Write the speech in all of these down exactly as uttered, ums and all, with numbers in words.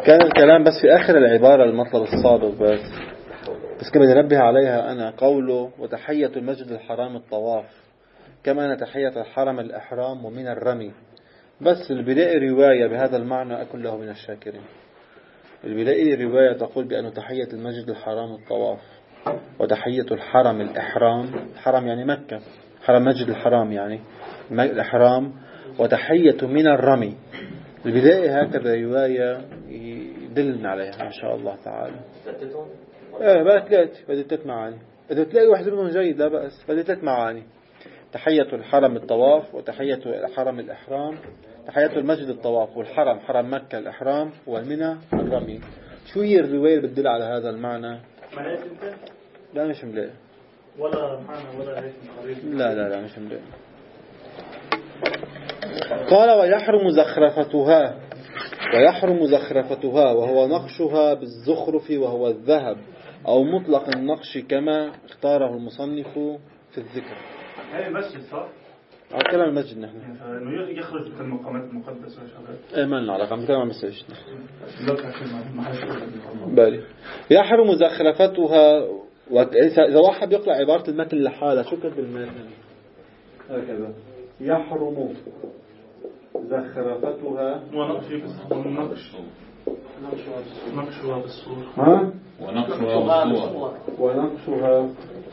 كان الكلام بس في آخر العبارة المطلب السابق بس بس كما ننبه عليها أنا قوله وتحية المسجد الحرام الطواف كما أن تحية الحرم الإحرام ومن الرمي. بس اللي بلاقي رواية بهذا المعنى أكون له من الشاكرين. اللي بلاقي رواية تقول بأن تحية المسجد الحرام الطواف وتحية الحرم الإحرام، الحرم يعني مكة، حرم مسجد الحرام يعني الإحرام، وتحية من الرمي، اللي بلاقي هكذا رواية يدلنا عليها إن شاء الله تعالى. ايه بقى ثلاث بدي ثلاث معاني، إذا تلاقي واحد منهم جيد لا بأس، بدي ثلاث معاني: تحية الحرم الطواف وتحية الحرم الإحرام، تحية المسجد الطواف والحرم حرم مكة الإحرام والمنى الرمي. شو هي الرواية اللي بتدل على هذا المعنى؟ لا مش ملاقي ولا معنى ولا هيك قريب. لا لا لا مش ملاقي. قال ويحرم زخرفتها، ويحرم زخرفتها وهو نقشها بالزخرف وهو الذهب أو مطلق النقش كما اختاره المصنف في الذكر. هاي مسجد صح؟ على كلام المسجد نحن إنه يخرج من المقامات المقدسة شغال. إيه ما لنا علاقة عم كلام المسجد. بالي يحرم زخرفتها. إذا واحد بيقرأ عبارة المتن لحالة شو كتب المتن؟ هكذا: يحرم زخرفتها ونقش نقشها بالصور ها ونقشها بالصور ونقشها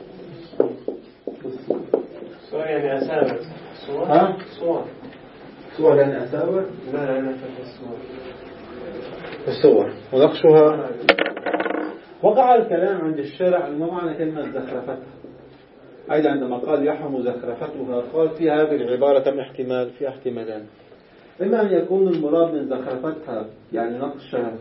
صور يعني أساور صور ها صور صور يعني أساور لا لا أنا فاكر الصور الصور ونقشها. وقع الكلام عند الشارع أنه ما معنى كلمة زخرفتها. أيضا عندما قال يحرم زخرفتها قال في هذه العبارة كم احتمال؟ في احتمالان: إما أن يكون المراد من زخرفتها يعني نقشها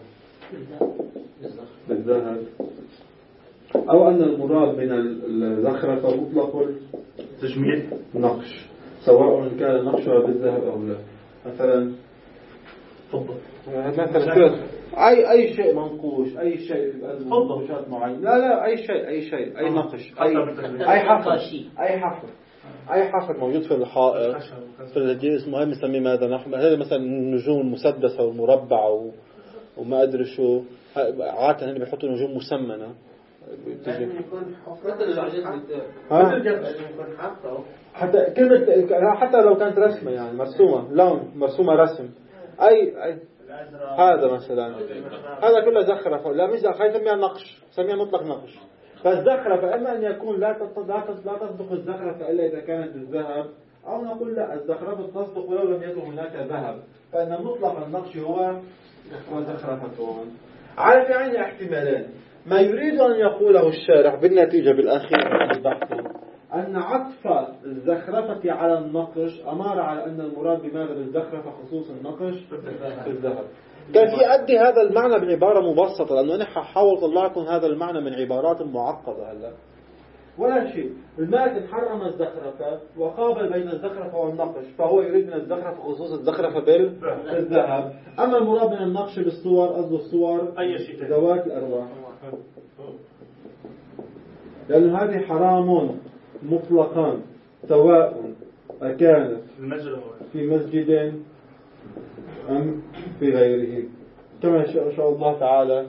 بالذهب، أو أن المراد من الزخرفة مطلق تجميل نقش سواء كان نقشها بالذهب أو لا. مثلا تفضل مثلا أي أي شيء منقوش، أي شيء في قلب منقوشات معينة، لا لا أي شيء أي شيء أي نقش أي أي حفر أي حفر أي حفر موجود في الحائط في الذي اسمه هاي بنسميه ماذا نحن هذا مثلا النجوم المسدسة والمربعة وما أدري شو. عادة هنا بيحطوا نجوم مسمنة يعني يكون حفرة حتى كلمة حتى لو كانت رسمة يعني مرسومة لون مرسومة رسم أي أي هذا مثلا هذا كله زخرفة. لا مش زخرفة يسميها نقش، يسميها مطلق نقش. فالزخرفة إما أن يكون لا لا تصدق الزخرفة إلا إذا كانت بالذهب، أو نقول لا الزخرفة تصدق ولو لم يكن هناك ذهب، فإن مطلق النقش هو زخرفة. على في عين احتمالين: ما يريد أن يقوله الشارح بالنتيجة بالأخير من البحث أن عطف الزخرفة على النقش أمر على أن المراد بماذا بالزخرفة خصوص النقش بالذهب. كان في أدي هذا المعنى بعبارة مبسطة، لأنه أنا حاول أطلع لكم هذا المعنى من عبارات معقدة. هلا ولا شيء الماتن حرم الزخرفة وقابل بين الزخرفة والنقش، فهو يريد من الزخرفة خصوص الزخرفة بالذهب. أما المراد من النقش بالصور قصد الصور أي شيء ذوات الأرواح، لأن هذه حرام مطلقا سواء أكانت في مسجد أم في غيره. كما إن شاء الله تعالى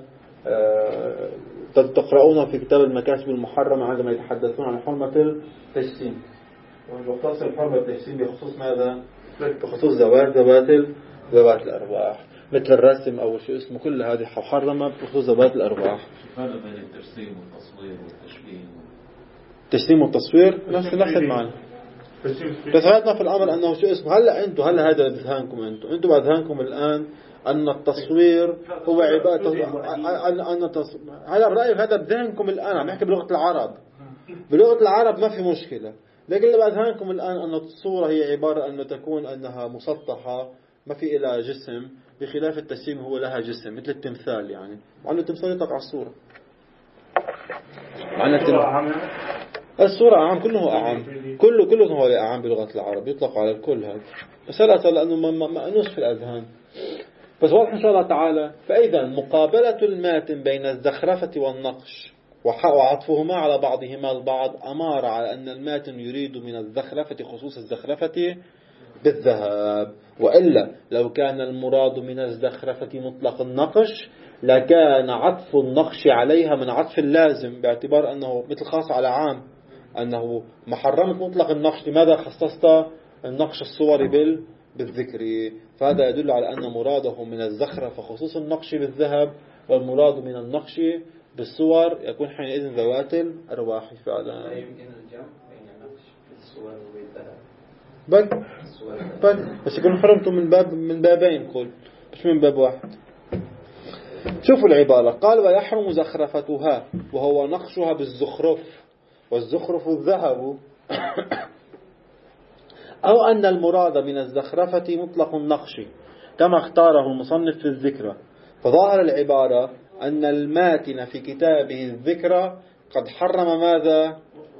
تقرؤون في كتاب المكاسب المحرمة عندما يتحدثون عن حرمة التجسيم، ويختصر حرمة التجسيم بخصوص ماذا؟ بخصوص ذوات ذوات ذوات الأرواح، مثل الرسم أو شيء اسمه، كل هذه محرمة بخصوص ذوات الأرواح. فرق بين الترسيم والتصوير والتشبيه. التجسيم والتصوير نفس نفس المعنى. بس هذا في الأمر أنه شو اسمه. هلا أنتم هلا هذا بذهانكم أنتم أنتم بذهانكم الآن أن التصوير هو عبادة أن التصوير. هذا الرأي هذا بذهنكم الآن، عم يحكي بلغة العرب. بلغة العرب ما في مشكلة، لكن اللي بذهانكم الآن أن الصورة هي عبارة أن تكون أنها مسطحة ما في إلى جسم، بخلاف التجسيم هو لها جسم مثل التمثال. يعني مع أنه التمثال يطلق على الصورة، مع أن الصورة أعام، كله أعام، كله كله هو أعام بلغة العرب، يطلق على الكل. هذا مسألة لأنه مأنوس في الأذهان، بس واضح إن شاء الله تعالى. فإذا مقابلة الماتن بين الزخرفة والنقش وعطفهما على بعضهما البعض أمار على أن الماتن يريد من الزخرفة خصوص الزخرفة بالذهب. وإلا لو كان المراد من الزخرفة مطلق النقش لكان عطف النقش عليها من عطف اللازم، باعتبار أنه مثل خاص على عام، أنه محرمة مطلق النقش لماذا خصصت النقش الصوري بال بالذكر. فهذا يدل على أن مراده من الزخرفة خصوص النقش بالذهب، والمراد من النقش بالصور يكون حينئذ ذوات الأرواح فعلا. لا يمكن الجمع بين النقش بالصور والذهب. بل بل بس يكون حرمته من باب من بابين، قل مش من باب واحد. شوفوا العبارة، قال ويحرم زخرفتها وهو نقشها بالزخرف، والزخرف الذهب. أو أن المراد من الزخرفة مطلق النقش كما اختاره المصنف في الذكرى. فظاهر العبارة أن الماتن في كتابه الذكرى قد حرم ماذا؟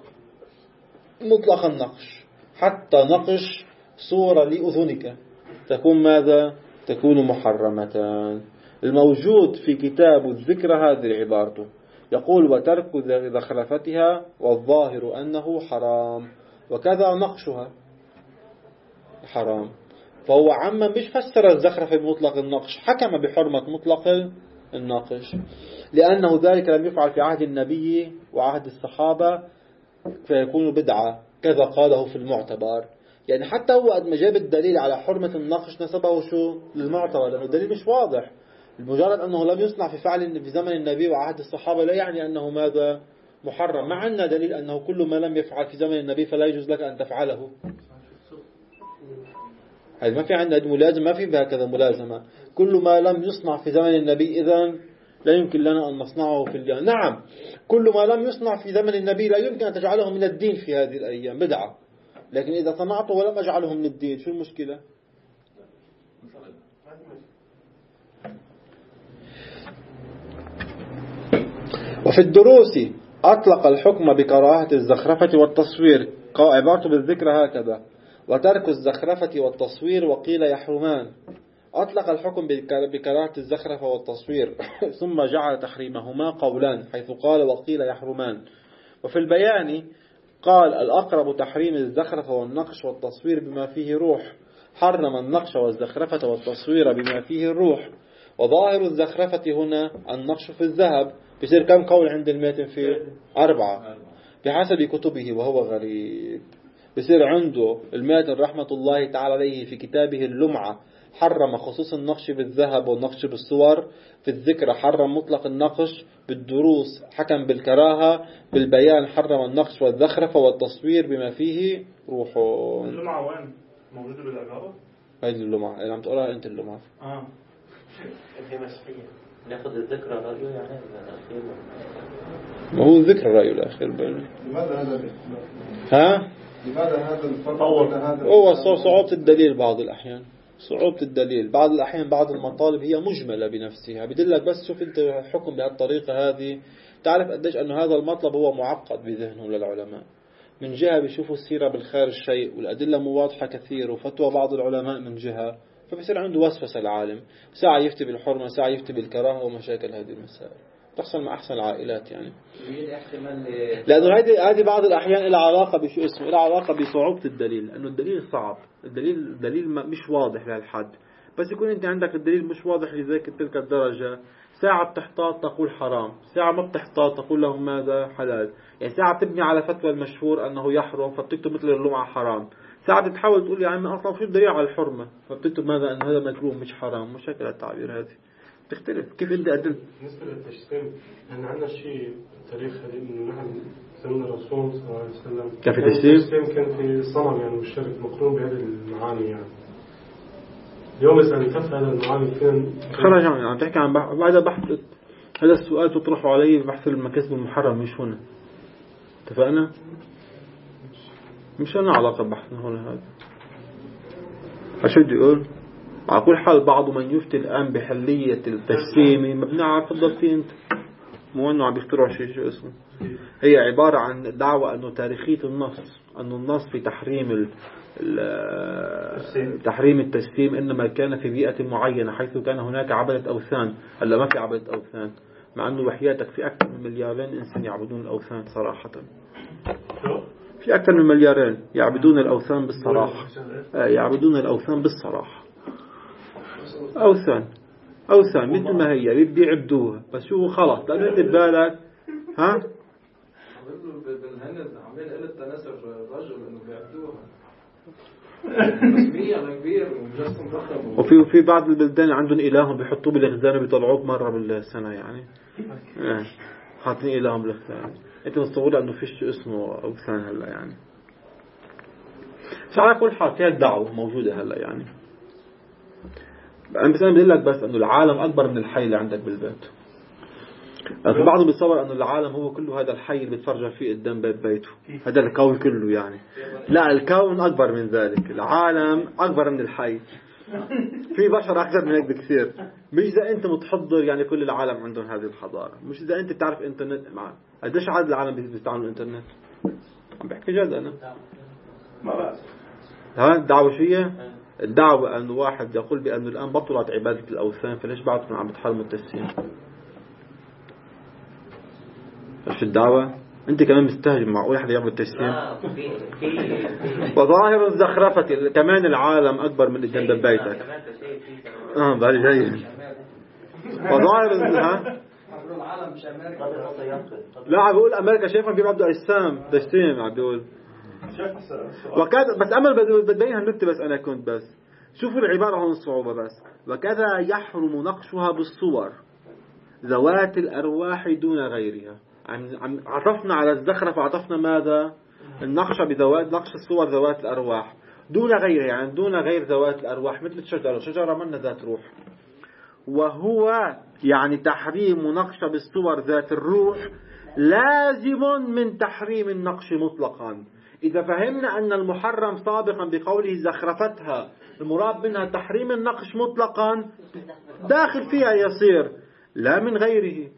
مطلق النقش، حتى نقش صورة لأذنك تكون ماذا؟ تكون محرمة. الموجود في كتاب الذكرى هذه عبارته، يقول وترك زخرفتها والظاهر أنه حرام، وكذا نقشها حرام. فهو عما مش فسر الزخرفة بمطلق النقش، حكم بحرمة مطلق النقش، لأنه ذلك لم يفعل في عهد النبي وعهد الصحابة فيكون بدعة، كذا قاله في المعتبر. يعني حتى هو قد ما جاب الدليل على حرمة النقش نسبه شو للمعتبر، لأنه الدليل مش واضح. المجرد أنه لم يصنع في فعل في زمن النبي وعهد الصحابة لا يعني أنه ماذا؟ محرم. مع أن دليل أنه كل ما لم يفعل في زمن النبي فلا يجوز لك أن تفعله. هذا ما في عندنا ملازمة، ما في هكذا ملازمة. كل ما لم يصنع في زمن النبي إذن لا يمكن لنا أن نصنعه في اليوم. نعم، كل ما لم يصنع في زمن النبي لا يمكن أن تجعله من الدين في هذه الأيام، بدعة. لكن إذا صنعته ولم أجعله من الدين شو المشكلة؟ وفي الدروس أطلق الحكم بكراهة الزخرفة والتصوير، عبارته بالذكر هكذا: وترك الزخرفة والتصوير وقيل يحرمان. أطلق الحكم بكراهة الزخرفة والتصوير ثم جعل تحريمهما قولان، حيث قال وقيل يحرمان. وفي البيان قال الأقرب تحريم الزخرفة والنقش والتصوير بما فيه روح، حرم النقش والزخرفة والتصوير بما فيه الروح. وظاهر الزخرفة هنا النقش في الذهب. بيصير كم قول عند الماتن؟ في أربعة بحسب كتبه وهو غريب. بيصير عنده الماتن رحمة الله تعالى عليه في كتابه اللمعة حرم خصوص النقش بالذهب والنقش بالصور، في الذكر حرم مطلق النقش، بالدروس حكم بالكراهة، بالبيان حرم النقش والزخرفة والتصوير بما فيه روح. اللمعة وين موجودة بالعبارة؟ هذه اللمعة اللي عم تقولها أنت اللمعة. آه في مسيحية ناخذ الذكرى رأيه يعني الأخير. ما هو الذكر الرأي الأخير بينه. لماذا هذا؟ ها؟ لماذا هذا الفرق؟ هذا هو صعوبة الدليل بعض الأحيان. صعوبة الدليل بعض الأحيان بعض المطالب هي مجملة بنفسها، بدلك بس شوف أنت حكم بهالطريقة هذه تعرف قديش أنه هذا المطلب هو معقد بذهنهم للعلماء. من جهة بيشوفوا السيرة بالخارج شيء والأدلة مواضحة كثير وفتوى بعض العلماء من جهة، فبصير عنده وسوسة العالم، ساعة يفتي بالحرمة ساعة يفتي بالكراهة ومشاكل هذه المسائل تحصل مع أحسن العائلات يعني. لأنه هذه هذه بعض الأحيان إلى علاقة بشو اسمه إلى علاقة بصعوبة الدليل، لأنه الدليل صعب، الدليل دليل مش واضح لهالحد. بس يكون أنت عندك الدليل مش واضح لذلك تلك الدرجة، ساعة بتحتاط تقول حرام، ساعة ما بتحتاط تقول له ماذا حلال. يعني ساعة بتبني على فتوى المشهور أنه يحرم فبتكتب مثل اللمعة حرام، ساعة بتحاول تقول يا عمي أصلا شو الدليل على الحرمة فبتكتب ماذا أن هذا مكروه مش حرام. مشاكل التعبير هذه تختلف. كيف أنت قدمت؟ بالنسبة للتجسيم احنا عندنا شيء تاريخ إنه نحن زمن الرسول صلى الله عليه وسلم كيف التجسيم؟ كان في صنم يعني والشرك مقرون بهذه المعاني يعني. اليوم إذا انتفى هذا المعاني كان خرج عن عم تحكي عن بحث بعد بحث. هذا السؤال تطرح عليه بحث المكاسب المحرم مش هنا. اتفقنا؟ مش أنا علاقة بحثنا هنا هذا. أشد يقول على كل حال بعض من يفتي الآن بحلية التجسيم مبني على فضل فيه أنت مو أنه عم يخترعوا شيء شو اسمه. هي عبارة عن دعوة أنه تاريخية النص أنه النص في تحريم تحريم التجسيم إنما كان في بيئة معينة حيث كان هناك عبدة أوثان. هلا ما في عبدة أوثان، مع أنه وحياتك في أكثر من مليارين إنسان يعبدون الأوثان صراحة. في في أكثر من مليارين يعبدون الأوثان بالصراحة. يعبدون الأوثان بالصراحة. أوثان أوثان مثل ما هي بيعبدوها، بس شو خلص لأنه أنت ببالك ها بالهند عاملين قلة تناسب الرجل إنه بيعبدوها رسميا كبير ومجسم ضخم. وفي وفي بعض البلدان عندهم إلههم بيحطوه بالخزانة بيطلعوه مرة بالسنة يعني حاطين إلههم بالخزانة. أنت متصور إنه فيش اسمه أوثان هلا يعني. بس على كل حال فيها الدعوة موجودة هلا يعني. أنا بس أنا بدي لك بس إنه العالم أكبر من الحي اللي عندك بالبيت. بعضهم بيتصور أنه العالم هو كله هذا الحي اللي بتفرج فيه قدام باب بيته، هذا الكون كله يعني. لا، الكون أكبر من ذلك، العالم أكبر من الحي، في بشر أكثر من هيك بكثير. مش إذا أنت متحضر يعني كل العالم عندهم هذه الحضارة، مش إذا أنت بتعرف إنترنت مع قديش عدد العالم بيستعملوا الإنترنت. عم بحكي جد أنا. ها الدعوة شيء؟ الدعوة أنه واحد يقول بأنه الآن بطلت عبادة الأوثان، فليش بعدكم عم بتحرموا التجسيم؟ ايش الدعوة؟ انت كمان مستهجن معقول احد يعمل التجسيم؟ وظاهر الزخرفة كمان العالم اكبر من قدام بيتك. اه بالي جاي. وظاهر ها العالم مش امريكا. لا عم بقول امريكا شايفهم بيعبدوا اجسام تجسيم عم بقول. وكذا بس امل بدي النكته بس انا كنت بس شوفوا العبارة هون الصعوبة بس. وكذا يحرم نقشها بالصور ذوات الارواح دون غيرها. عم عطفنا على الزخرفة، عطفنا ماذا؟ النقش بذوات نقش الصور ذوات الأرواح دون غيرها، يعني دون غير ذوات الأرواح مثل الشجرة، شجرة من ذات روح. وهو يعني تحريم نقش بالصور ذات الروح لازم من تحريم النقش مطلقا. إذا فهمنا أن المحرم سابقا بقوله زخرفتها المراد منها تحريم النقش مطلقا، داخل فيها يصير لا من غيره،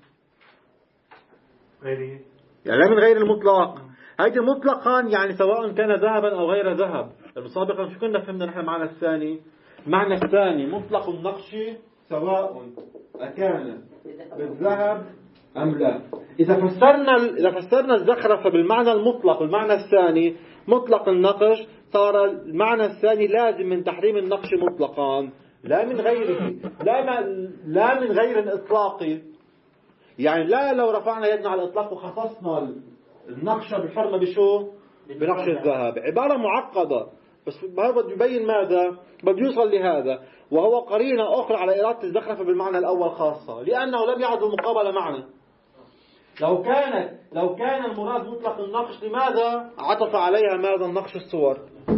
غيره يعني لا من غير المطلق. هذه مطلقا يعني سواء كان ذهبا أو غير ذهب. سابقا شو كنا فهمنا نحن معنى الثاني؟ معنى الثاني مطلق النقش سواء أكان بالذهب أم لا. إذا فسرنا إذا فسرنا الزخرفة بالمعنى المطلق والمعنى الثاني مطلق النقش، صار المعنى الثاني لازم من تحريم النقش مطلقا لا من غيره، لا لا من غير إطلاقي. يعني لا لو رفعنا يدنا على الإطلاق وخصصنا النقش بالحرمة بشو؟ بنقش الذهب. عبارة معقدة بس هذا بده يبين ماذا؟ بده يوصل لهذا، وهو قرينة أخرى على إرادة الزخرفة بالمعنى الأول خاصة، لأنه لم يعد المقابلة معنا. لو كانت لو كان المراد مطلق النقش لماذا عطف عليها ماذا؟ النقش الصور.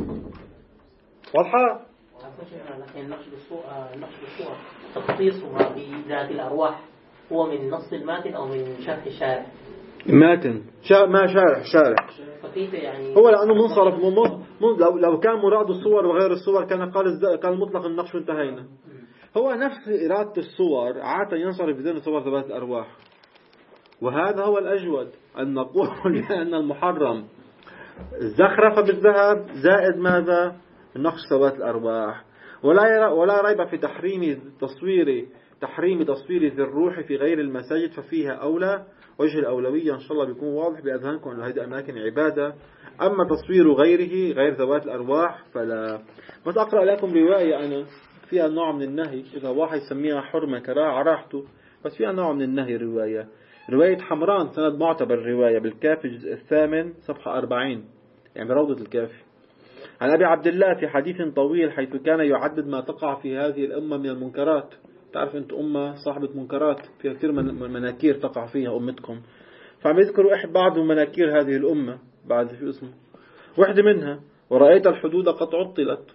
واضحة؟ النقش بالصور النقش بالصور تخصيصها بذات الأرواح هو من نص الماتن أو من شرح الشارع؟ ماتن شا ما شارح شارح فكيف يعني هو لأنه منصرف من من لو لو كان مراد الصور وغير الصور كان قال كان مطلق النقش وانتهينا. هو نفس إرادة الصور عادة ينصرف بذهن صور ذوات الأرواح، وهذا هو الأجود أن نقول أن المحرم الزخرفة بالذهب زائد ماذا؟ النقش ذوات الأرواح. ولا ولا ريب في تحريم تصوير تحريم تصوير ذي الروح في غير المساجد، ففيها أولى. وجه الأولوية إن شاء الله بيكون واضح بأذهانكم أن هذه أماكن عبادة. أما تصوير غيره غير ذوات الأرواح فلا. بس أقرأ لكم رواية أنا فيها نوع من النهي، إذا واحد يسميها حرمة كراهة راحته، بس فيها نوع من النهي. رواية رواية حمران سند معتبر رواية بالكافي الجزء الثامن صفحة أربعين، يعني بروضة الكافي، عن أبي عبد الله في حديث طويل حيث كان يعدد ما تقع في هذه الأمة من المنكرات. تعرف أنت أمة صاحبة منكرات، فيها كثير من مناكير تقع فيها أمتكم، فعم يذكروا إحد بعض مناكير هذه الأمة بعد في اسمه واحدة منها ورأيت الحدود قد عطلت،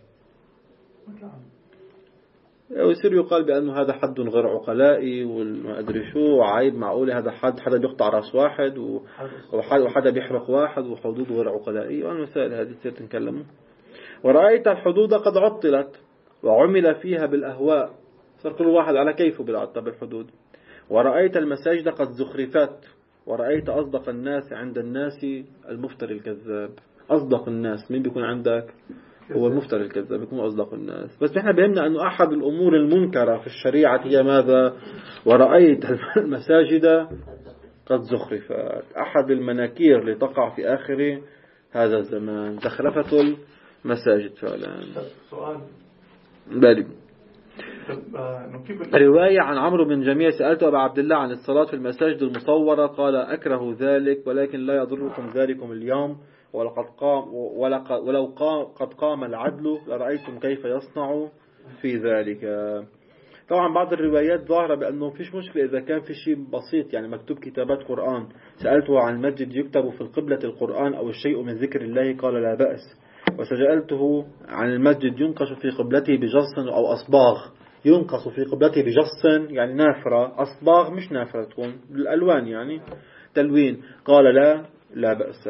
ويصير يقال بأنه هذا حد غير عقلائي وما أدري شو عيب معقولة هذا حد حدا بيقطع راس واحد وحدا بيحرق واحد وحدود غير عقلائية والمسائل هذه تصير تنكلموا. ورأيت الحدود قد عطلت وعمل فيها بالأهواء، صار كل واحد على كيفه بالعطة بالحدود. ورأيت المساجد قد زخرفت ورأيت أصدق الناس عند الناس المفتري الكذاب. أصدق الناس مين بيكون عندك؟ هو المفتري الكذاب بيكون أصدق الناس. بس نحن بهمنا أنه أحد الأمور المنكرة في الشريعة هي ماذا؟ ورأيت المساجد قد زخرفت. أحد المناكير اللي تقع في آخر هذا الزمان، زخرفة المساجد فعلا. سؤال بالي آه، كيف رواية عن عمرو بن جميع سألت أبا عبد الله عن الصلاة في المساجد المصورة قال أكره ذلك ولكن لا يضركم ذلكم اليوم ولقد قام ولقد ولو قام قد قام العدل لرأيتم كيف يصنع في ذلك. طبعا بعض الروايات ظاهرة بأنه فيش مشكلة إذا كان في شيء بسيط يعني مكتوب كتابات قرآن. سألته عن المسجد يكتب في القبلة القرآن أو الشيء من ذكر الله قال لا بأس. وسألته عن المسجد ينقش في قبلته بجص أو أصباغ. ينقص في قبلته بجص يعني نافرة، أصباغ مش نافرة تكون بالألوان يعني تلوين قال لا لا بأس.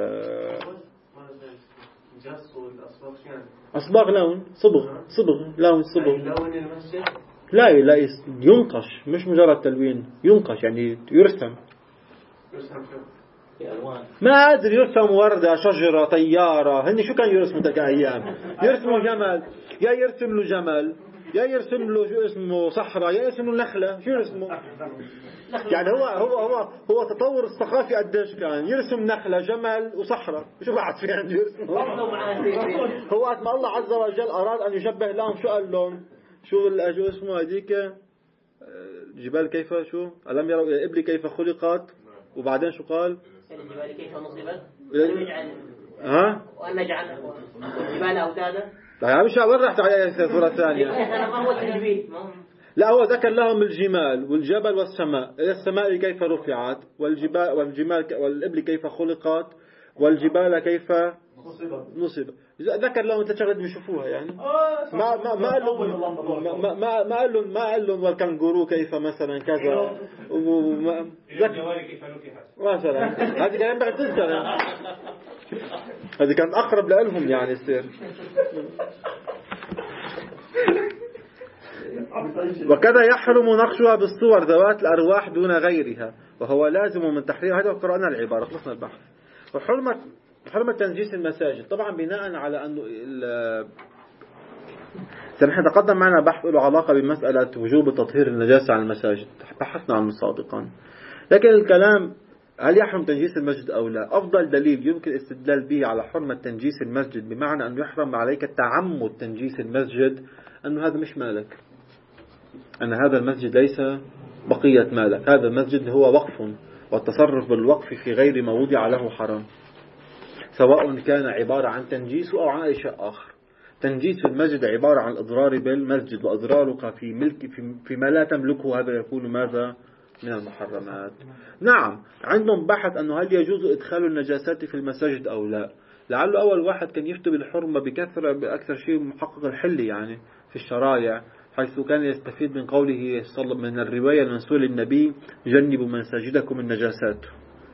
أصباغ لون صبغ صبغ لون صبغ لا لا ينقش مش مجرد تلوين ينقش يعني يرسم ما أدري يرسم وردة شجرة طيارة هني شو كان يرسموا تلك أيام يرسموا جمل يا يرسم له جمل يا يرسم له شو اسمه صحراء يا يرسم له نخلة شو يرسمه يعني هو هو هو هو تطور الثقافي قديش كان يرسم نخلة جمل وصحراء شو بعد في عنده يرسم هو وقت ما الله عز وجل أراد أن يشبه لهم شو قال لهم شو شو اسمه هذيك الجبال كيف شو ألم يروا إلى الإبل كيف خلقت وبعدين شو قال الجبال كيف نصبت ونجعل ها وأن نجعل الجبال أوتادا لا مش وين رحت على سورة ثانية ما هو التجبيل لا هو ذكر لهم الجمال والجبل والسماء السماء كيف رفعت والجبال والجمال والإبل كيف خلقت والجبال كيف نصبت ذكر لهم انت شغلت بيشوفوها يعني ما ما ما قال لهم ما ما ما قال لهم ما قال لهم والكنغورو كيف مثلا كذا وما الجواري كيف نكحت مثلا هذه كان بعد تذكر هذه كانت اقرب لهم يعني السير. وكذا يحرم نقشها بالصور ذوات الأرواح دون غيرها وهو لازم من تحرير. هذا قرأنا العبارة خلصنا البحث. وحرمة حرمة تنجيس المساجد طبعا بناء على أنه سنحن تقدم معنا بحث له علاقة بمسألة وجوب تطهير النجاسة عن المساجد بحثنا عنه سابقا. لكن الكلام هل يحرم تنجيس المسجد أو لا أفضل دليل يمكن الاستدلال به على حرمة تنجيس المسجد بمعنى أن يحرم عليك تعمد تنجيس المسجد أنه هذا مش مالك أن هذا المسجد ليس بقية مالك هذا المسجد هو وقف والتصرف بالوقف في غير ما وضع له حرام سواء كان عبارة عن تنجيس أو عن أي شيء آخر. تنجيس المسجد عبارة عن الإضرار بالمسجد وإضرارك في ملك فيما لا تملكه هذا يكون ماذا من المحرمات. نعم عندهم بحث أنه هل يجوز إدخال النجاسات في المساجد أو لا. لعله أول واحد كان يفتي بالحرمة بكثرة بأكثر شيء محقق الحل يعني في الشرائع حيث كان يستفيد من قوله من الرواية المنسوبة للنبي جنبوا مساجدكم النجاسات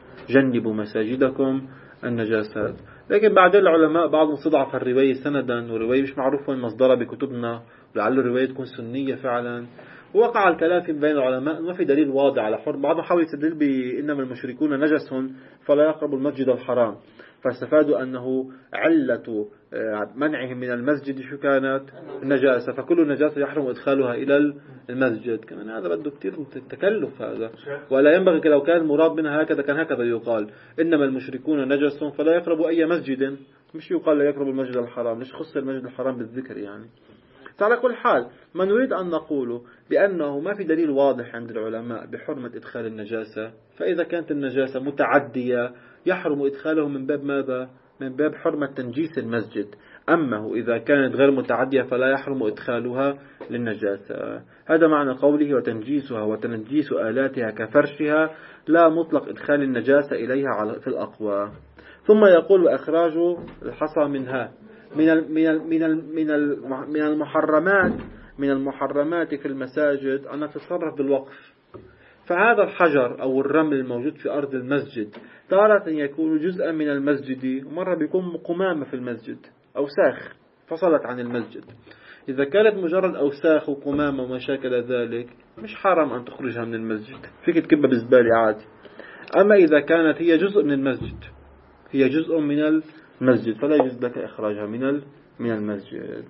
جنبوا مساجدكم النجاسات. لكن بعدين العلماء بعضهم استضعف الرواية سندا ورواية مش معروف وين مصدرها بكتبنا ولعل الرواية تكون سنية فعلا. ووقع الكلام في بين العلماء ما في دليل واضح على حرمة. بعضهم حاول يستدل بإنما المشركون نجس فلا يقربوا المسجد الحرام فاستفادوا أنه علة منعهم من المسجد شو كانت النجاسة فكل نجاسة يحرم إدخالها إلى المسجد. كمان هذا بده كتير تكلف هذا ولا ينبغي لو كان المراد منها هكذا كان هكذا يقال إنما المشركون نجس فلا يقربوا أي مسجد مش يقال لا يقربوا المسجد الحرام مش خص المسجد الحرام بالذكر يعني. على كل حال ما نريد أن نقوله بأنه ما في دليل واضح عند العلماء بحرمة إدخال النجاسة فإذا كانت النجاسة متعدية يحرم إدخاله من باب ماذا من باب حرمة تنجيس المسجد. أما إذا كانت غير متعدية فلا يحرم إدخالها للنجاسة. هذا معنى قوله وتنجيسها وتنجيس آلاتها كفرشها لا مطلق إدخال النجاسة إليها في الأقوى. ثم يقول وإخراج الحصى منها من من من من المحرمات من المحرمات في المساجد أن تتصرف بالوقف. فهذا الحجر أو الرمل الموجود في أرض المسجد تارة يكون جزءا من المسجد ومرة بيكون قمامة في المسجد أوساخ فصلت عن المسجد. إذا كانت مجرد أوساخ وقمامة وما شاكل ذلك مش حرام أن تخرجها من المسجد فيك تكبها بالزبالة عادي. أما إذا كانت هي جزء من المسجد هي جزء من المسجد فلا يجوز لك إخراجها من من المسجد.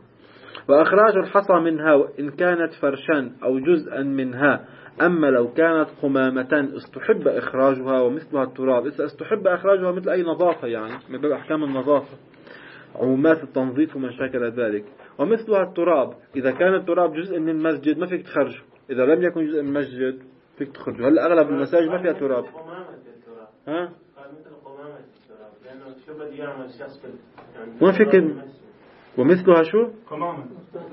وإخراج الحصى منها إن كانت فرشا أو جزءا منها. أما لو كانت قمامة استحب إخراجها ومثلها التراب. استحب إخراجها مثل أي نظافة يعني من باب أحكام النظافة، عمومات التنظيف وما شاكل ذلك. ومثلها التراب إذا كان التراب جزء من المسجد ما فيك تخرجه، إذا لم يكن جزء من المسجد فيك تخرجه. هلا أغلب المساجد ما فيها تراب. ها؟ ما فيك. ومثلها شو؟ قمامة.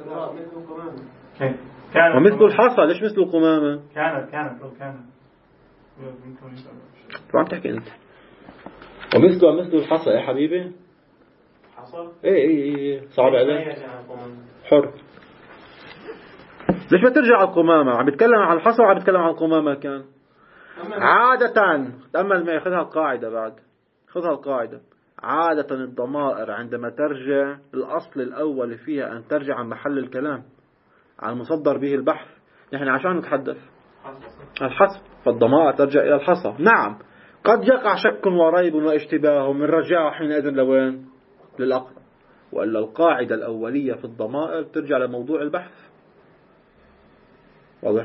ومثل الحصى. ليش مثل القمامة؟ كانت كانت لو كانت شو عم تحكي أنت؟ ومثلها مثل الحصى يا حبيبي. حصى؟ إيه إيه إيه صعب عليك. حر. ليش ما ترجع على القمامة؟ عم بتكلم عن الحصى وعم بتكلم عن القمامة كان عادة. تأمل معي، خذها القاعدة بعد، خذها القاعدة. عادة الضمائر عندما ترجع الأصل الأول فيها أن ترجع عن محل الكلام، عن المصدر به البحث. نحن عشان نتحدث الحصى، فالضمائر ترجع إلى الحصى. نعم قد يقع شك وريب واشتباه من رجعه حينئذ لوين؟ للأقل. وإلا القاعدة الأولية في الضمائر ترجع لموضوع البحث. واضح؟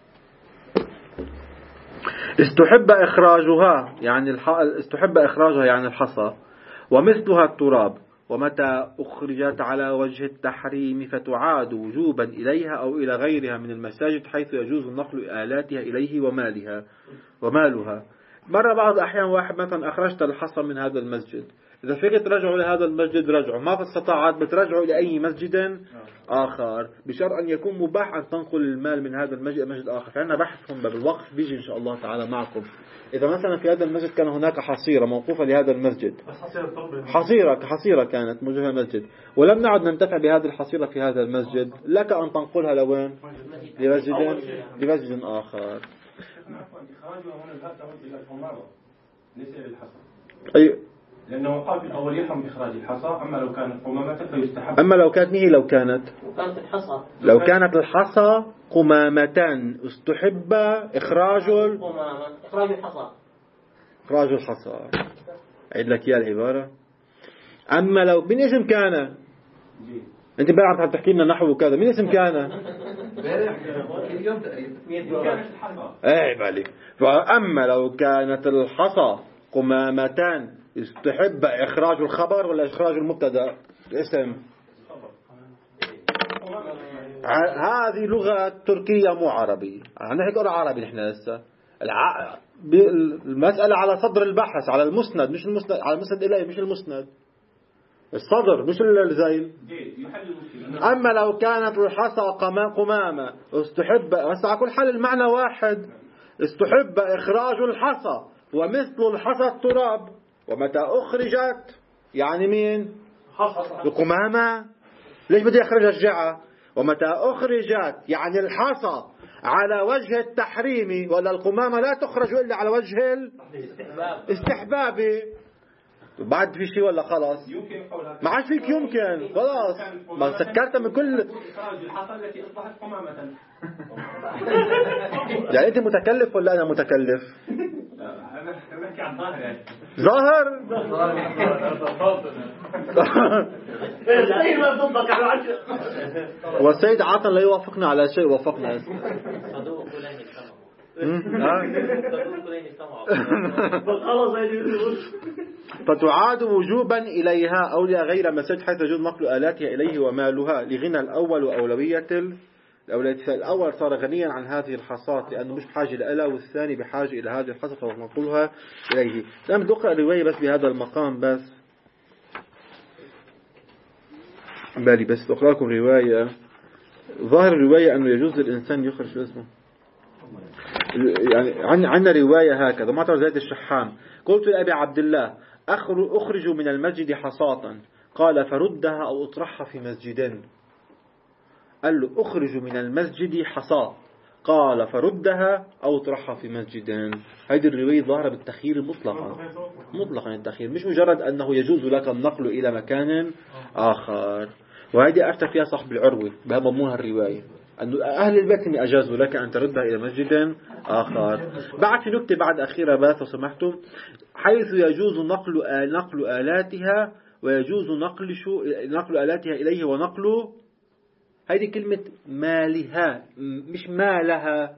استحب إخراجها يعني الح... استحب إخراجها يعني الحصى. ومثلها التراب. ومتى أخرجت على وجه التحريم فتعاد وجوبا إليها أو إلى غيرها من المساجد حيث يجوز نقل آلاتها إليه ومالها ومالها. مرة بعض الأحيان واحد مثلا أخرجت الحصى من هذا المسجد، إذا فيك ترجعوا لهذا المسجد رجعوا، ما في استطاعت بترجعوا لأي مسجد آخر بشرط أن يكون مباح أن تنقل المال من هذا المسجد إلى مسجد آخر. فعندنا بحث هم بالوقف بيجي إن شاء الله تعالى معكم. إذا مثلا في هذا المسجد كان هناك حصيرة موقوفة لهذا المسجد، حصيرة حصيرة كانت موجودة في المسجد، ولم نعد ننتفع بهذه الحصيرة في هذا المسجد، لك أن تنقلها لوين؟ لمسجد لمسجد آخر. أي لأنه قال في الأول يحرم إخراج الحصى. أما لو كانت قمامة فيستحب. أما لو كانت نهي لو كانت كانت الحصى لو كانت الحصى قمامة استحب إخراج القمامة إخراج الحصى إخراج الحصى. أعيد لك يا العبارة. أما لو من اسم كان أنت بقى عم تحكي لنا نحو وكذا، من اسم كان إيه بالي. فأما لو كانت الحصى قمامة استحب إخراج الخبر ولا إخراج المبتدا اسم؟ هذه لغة تركية مو عربي. نحكي أقرأ عربي نحن لسه. الع... المسألة على صدر البحث، على المسند مش المسند، على المسند إليه مش المسند، الصدر مش الزيل. أما لو كانت الحصى قمامة استحب، بس على كل حال المعنى واحد. استحب إخراج الحصى ومثل الحصى التراب. ومتى أخرجت يعني مين؟ القمامة. ليش بدي أخرج الجعة؟ ومتى أخرجت يعني الحصى على وجه التحريم، ولا القمامة لا تخرج إلا على وجه الاستحباب. بعد في شيء ولا خلاص؟ ما عاد فيك يمكن خلاص ما سكرت من كل. يعني أنت متكلف ولا أنا متكلف؟ ظاهر والسيد عاطل لا يوافقنا على شيء وافقنا. فتعاد وجوبا إليها أو لغير مسجد حيث يجوز نقل آلاتها إليه ومالها لغنى الأول وأولوية الأولوية. الأول صار غنيا عن هذه الحصات لأنه مش بحاجة لها، والثاني بحاجة إلى هذه الحصة فنقلها إليه. لم نقرأ الرواية بس بهذا المقام بس بالي بس أقرأ لكم رواية. ظاهر الرواية أنه يجوز للإنسان يخرج اسمه. يعني عندنا رواية هكذا. ما ترى زيد الشحام قلت لأبي عبد الله أخرج من المسجد حصاة، قال فردها أو اطرحها في مسجدين. قال له أخرج من المسجد حصاة، قال فردها أو اطرحها في مسجدين. هذه الرواية ظاهرة بالتخيير مطلقا مطلقا التخيير، مش مجرد أنه يجوز لك النقل إلى مكان آخر. وهذه أفتى فيها صاحب العروة بضمونها الرواية أن أهل البيت أجازوا لك أن تردها إلى مسجد آخر. بعد في نكتة بعد أخيرة بس وسمحتم، حيث يجوز نقل نقل آلاتها ويجوز نقل شو نقل آلاتها إليه ونقل هذه كلمة مالها مش مالها،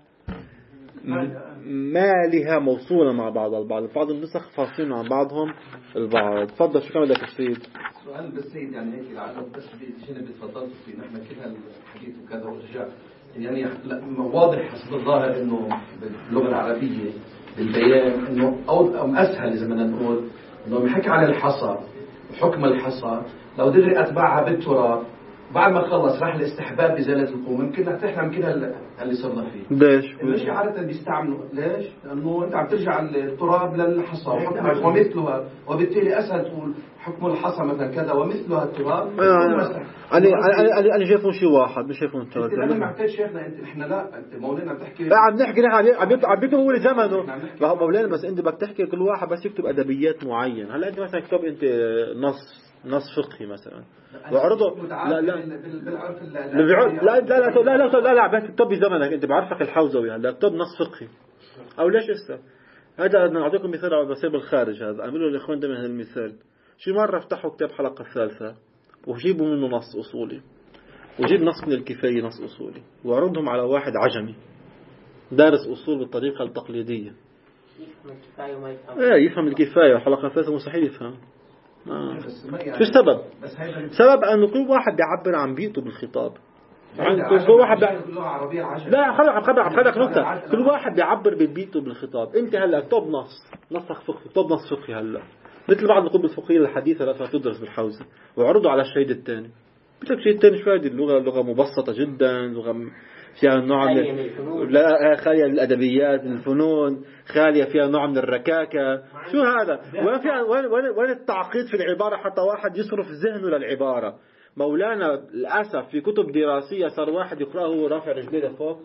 مالها موصولة مع بعض البعض. بعض النسخ فاصلين عن بعضهم البعض. تفضل شو كان بدك تفيد؟ سؤال بس سيد يعني هيك لعله بس شنو بتفضلت فيه نحن كل هالحديث وكذا ورجع يعني واضح حسب الظاهر انه باللغة العربية بالبيان انه او اسهل اذا بدنا نقول انه بنحكي عن الحصى وحكم الحصى لو دري اتبعها بالتراب بعد ما خلص راح الاستحباب بزالة القوم ممكن نحن يمكن اللي صرنا فيه. ليش؟ ليش عادة بيستعملوا ليش؟ لأنه أنت عم ترجع التراب للحصى وحكمه ومثلها وبالتالي أسهل تقول حكم الحصى مثلا كذا ومثلها التراب. أنا أنا أنا أنا شايفهم شيء واحد مش شايفهم ثلاثة. أنت لما معتاد شيخنا أنت نحن لا أنت مولانا عم تحكي. لا عم نحكي نحن عم عم بيكتب هو زمنه. لا مولانا بس أنت بدك تحكي كل واحد بس يكتب أدبيات معين. هلا أنت مثلا كتب أنت نص نص فقهي مثلا وعرضه لا لا لا لا لا لا لا لا لا بس اكتب بزمنك انت بعرفك الحوزوي هلا اكتب نص فقهي او ليش اسا هذا انا اعطيكم مثال على بصير بالخارج هذا اعملوا الاخوان دائما هذا المثال شي مره افتحوا كتاب حلقه الثالثه وجيبوا منه نص اصولي وجيب نص من الكفايه نص اصولي وعرضهم على واحد عجمي دارس اصول بالطريقه التقليديه يفهم الكفاية وما يفهم ايه يفهم الكفايه حلقه الثالثه مستحيل يفهم آه. شو السبب؟ سبب أنه كل واحد بيعبر عن بيئته بالخطاب. كل واحد بيع... لا خلق خلق خلق نقطة. كل واحد بيعبر ببيئته بالخطاب. أنت هلا اكتب نص نص فقهي اكتب نص فقهي هلا مثل بعض الكتب الفقهية الحديثة لا تدرس بالحوزة وعرضوا على الشهيد الثاني. بدك شيء الثاني شوي اللغة لغة مبسطة جدا لغة فيها نوع من لا خالية من الأدبيات الفنون خالية فيها نوع من الركاكة شو هذا وين فيها وين وين التعقيد في العبارة حتى واحد يصرف ذهنه للعبارة. مولانا للأسف في كتب دراسية صار واحد يقرأه وهو رافع رجليه لفوق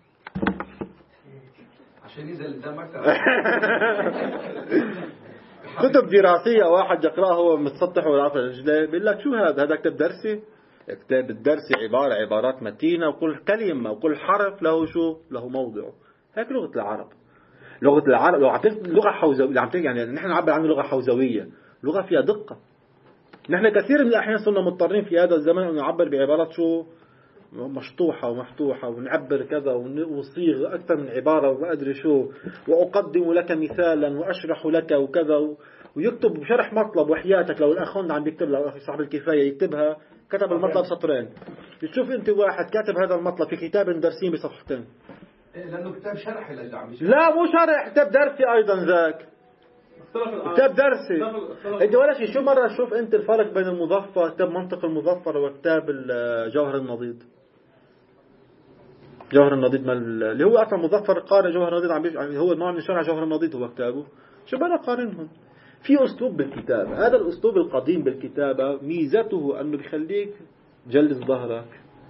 عشان ينزل دمك. كتب دراسية واحد يقرأه وهو متسطح ورافع رجليه بيقول لك شو هذا هذا كتاب درسي. كتاب الدرس عبارة عبارات متينة وكل كلمة وكل حرف له شو له موضعه. هيك لغة العرب. لغة العرب لو عطيت لغة حوزوية يعني نحن نعبر عن لغة حوزوية لغة فيها دقة. نحن كثير من الأحيان صرنا مضطرين في هذا الزمن أن نعبر بعبارات شو مشطوحة ومفتوحة ونعبر كذا ونصيغ أكثر من عبارة وما أدري شو وأقدم لك مثالا وأشرح لك وكذا ويكتب شرح مطلب وحياتك لو الأخوان عم بيكتب لو صاحب الكفاية يكتبها كتب المطلب سطرين تشوف أنت واحد كاتب هذا المطلب في كتاب درسين بصفحتين لأنه كتاب شرح لا مو شرح كتاب درسي أيضا ذاك كتاب درسي انت ولا شيء. شو مرة شوف انت الفرق بين المظفر كتاب منطق المظفر وكتاب جوهر النضيد. جوهر النضيد اللي هو اصلا مظفر قارئ جوهر النضيد عم هو نوع من شرح جوهر النضيد هو كتابه. شو بدنا نقارنهم في اسلوب بالكتابة. هذا الاسلوب القديم بالكتابة ميزته انه بيخليك جلد ظهرك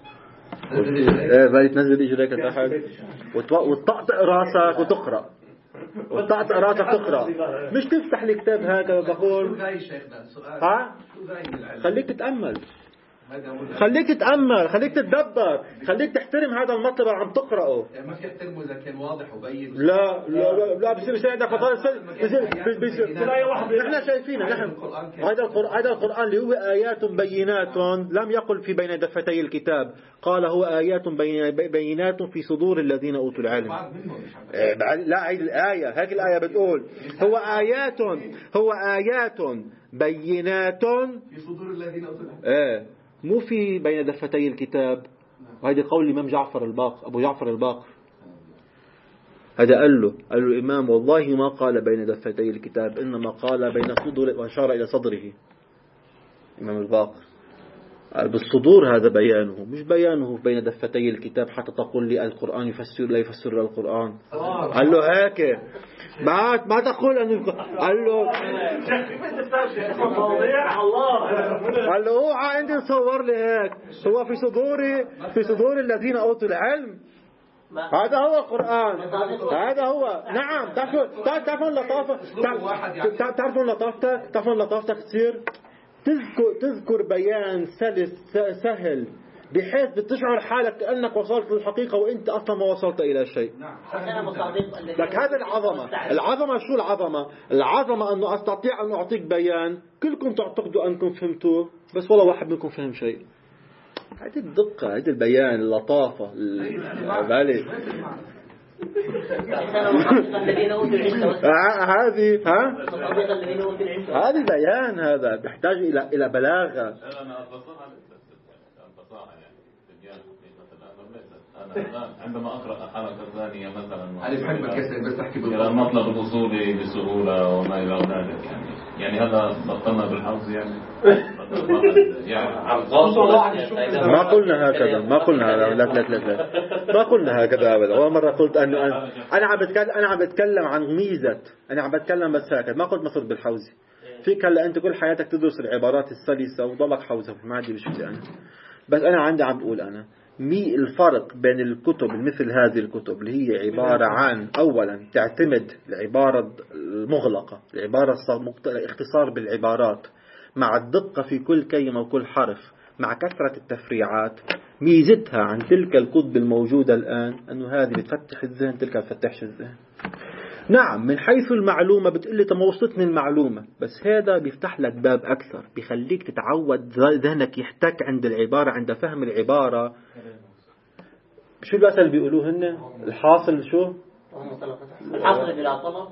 ايه تنزل اجريك تحت وتطقطق راسك وتقرأ وتطقطق راسك تقرأ مش تفتح الكتاب هكذا وتقول ها خليك تتأمل خليك تتأمل خليك تتدبر خليك تحترم هذا المطلب عم تقرأه. ما في احترمه إذا كان واضح وبين. لا لا لا بصير بصير عندك فضائل بصير نحن شايفينه نحن هذا القرآن هذا القرآن اللي هو آيات بينات لم يقل في بين دفتي الكتاب قال هو آيات بينات في صدور الذين أوتوا العلم. لا هذه الآية هيك الآية بتقول هو آيات هو آيات بينات في صدور الذين أوتوا العلم. ايه مو في بين دفتي الكتاب. وهذا قول الإمام جعفر الباقر أبو جعفر الباقر هذا قال له قال له الإمام والله ما قال بين دفتي الكتاب إنما قال بين صدور وأشار إلى صدره. إمام الباقر قال بالصدور هذا بيانه مش بيانه بين دفتي الكتاب حتى تقول لي القرآن يفسر لا يفسر القرآن. قال له هيك ما ما تقول أنه قال له قال له هو عندي نصور لي هيك هو في صدوري في صدور الذين أوتوا العلم. هذا هو القرآن هذا هو نعم. تعرفون لطافة تعرفون لطافتك تعرفون لطافتك تصير تذكر تذكر بيان سلس سهل بحيث بتشعر حالك كأنك وصلت للحقيقة وانت اصلا ما وصلت الى شيء. لك هذا العظمة. العظمة شو العظمة؟ العظمة انه استطيع ان اعطيك بيان كلكم تعتقدوا انكم فهمتوه بس ولا واحد منكم فهم شيء. هذه الدقة، هذه البيان، اللطافة، بالي هذه ها هذه بيان، هذا بيحتاج إلى إلى بلاغة. أنا عندما أقرأ حركة ثانية مثلا أنا بحبك يا سيد بس تحكي إلى المطلب الأصولي بسهولة وما إلى ذلك يعني يعني هذا بطلنا بالحظ يعني يعني ما قلنا هكذا، ما قلنا هذا، لا لا لا لا ما قلنا هكذا أبدا. أول مرة قلت أنه أنا أنا عم بتكلم أنا عم بتكلم عن ميزة، أنا عم بتكلم بس هكذا، ما قلت مصر بالحوزي. فيك هلا أنت كل حياتك تدرس العبارات السلسة وضلك حوزة، ما عندي مشكلة أنا، بس أنا عندي عم بقول أنا مي الفرق بين الكتب مثل هذه الكتب اللي هي عبارة عن أولا تعتمد العبارة المغلقة، العبارة الاختصار بالعبارات مع الدقة في كل كلمة وكل حرف مع كثرة التفريعات. ميزتها عن تلك الكتب الموجودة الآن أنه هذه بتفتح الذهن، تلك بتفتحش الذهن. نعم من حيث المعلومة بتقلي طب ما وصلتني المعلومة، بس هذا بيفتح لك باب أكثر، بيخليك تتعود ذهنك يحتك عند العبارة، عند فهم العبارة. شو المثل بيقولوه هن؟ الحاصل شو؟ الحاصل بلا طلب،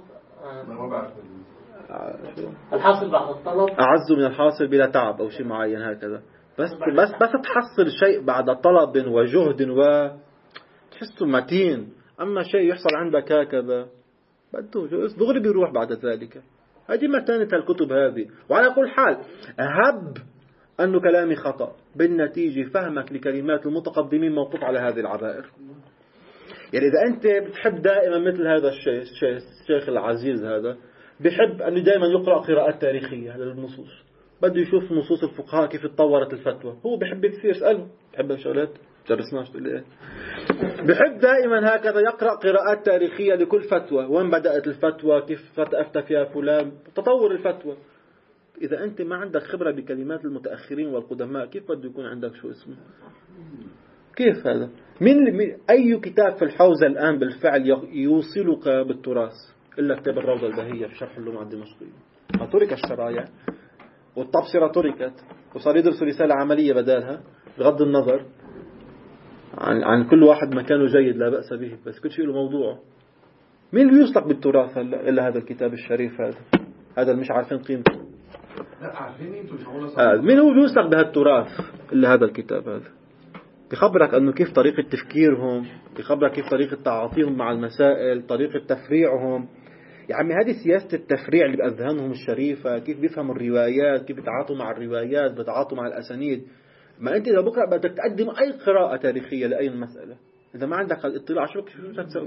الحاصل بعد الطلب أعز من الحاصل بلا تعب أو شيء معين هكذا. بس بس بس تحصل شيء بعد طلب وجهد و تحسه متين، أما شيء يحصل عندك هكذا بده دغري بيروح بعد ذلك. هذه متانة الكتب هذه. وعلى كل حال أهب أنه كلامي خطأ، بالنتيجة فهمك لكلمات المتقدمين موقوف على هذه العبائر. يعني إذا أنت بتحب دائما مثل هذا الشيخ الشيخ العزيز هذا بحب أنه دائما يقرأ قراءات تاريخية للنصوص، بده يشوف نصوص الفقهاء كيف تطورت الفتوى، هو بحب كثير اسأله، بحب هالشغلات درسناش تقول ايه، بحب دائما هكذا يقرأ قراءات تاريخية لكل فتوى، وين بدأت الفتوى، كيف أفتى فيها فلان، تطور الفتوى. إذا أنت ما عندك خبرة بكلمات المتأخرين والقدماء كيف بده يكون عندك شو اسمه؟ كيف هذا؟ من أي كتاب في الحوزة الآن بالفعل يوصلك بالتراث إلا كتاب الروضة البهية في شرح اللغة الدمشقية؟ ترك الشرايع والتبصرة تركت وصار يدرسوا رسالة عملية بدالها، بغض النظر عن, عن كل واحد مكانه جيد لا بأس به، بس كل شيء له موضوعه. مين اللي يوصلك بالتراث إلا هذا الكتاب الشريف هذا؟ هذا اللي مش عارفين قيمته. لا عارفين انتوا مش آه. مين هو بيوصلك بهالتراث إلا هذا الكتاب هذا؟ بيخبرك أنه كيف طريقة تفكيرهم، بيخبرك كيف طريقة تعاطيهم مع المسائل، طريقة تفريعهم. يا عمي هذه سياسة التفريع اللي بأذهانهم الشريفة، كيف بيفهموا الروايات، كيف بيتعاطوا مع الروايات، بيتعاطوا مع الأسانيد. ما أنت إذا بكرة بدك تقدم أي قراءة تاريخية لأي مسألة، إذا ما عندك الاطلاع شو بدك تسوي؟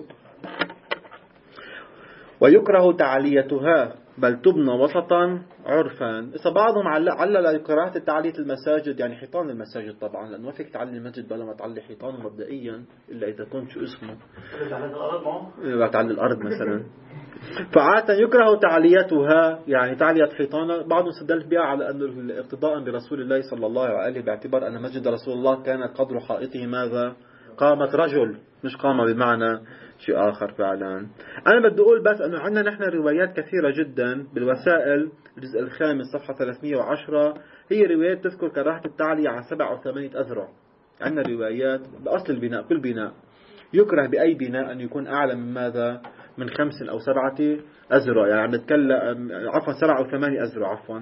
ويكره تعليتها بل تبنى وسطا عرفا. إذا بعضهم علل قراءة تعلية المساجد يعني حيطان المساجد طبعا، لأنه ما فيك تعلي المسجد بلا ما تعلي حيطانه مبدئيا، إلا إذا كنت شو اسمه إذا تعلي الأرض مثلا. فعادة يكره تعليتها يعني تعلية حيطانة. بعضهم استدل بها على أن اقتضاء برسول الله صلى الله عليه وآله، باعتبار أن مسجد رسول الله كان قدر حائطه ماذا؟ قامة رجل، مش قامة بمعنى شيء آخر فعلا. أنا بدي أقول بس أنه عندنا نحن روايات كثيرة جدا بالوسائل، الجزء الخامس صفحة ثلاثمئة وعشرة، هي روايات تذكر كراهة التعلية عن سبع أو ثمانية أذرع. عندنا روايات بأصل البناء، كل بناء يكره بأي بناء أن يكون أعلى من ماذا؟ من خمس أو سبعة أذرع. يعني عم نتكلم عفوا سبع أو ثمانية أذرع، عفوا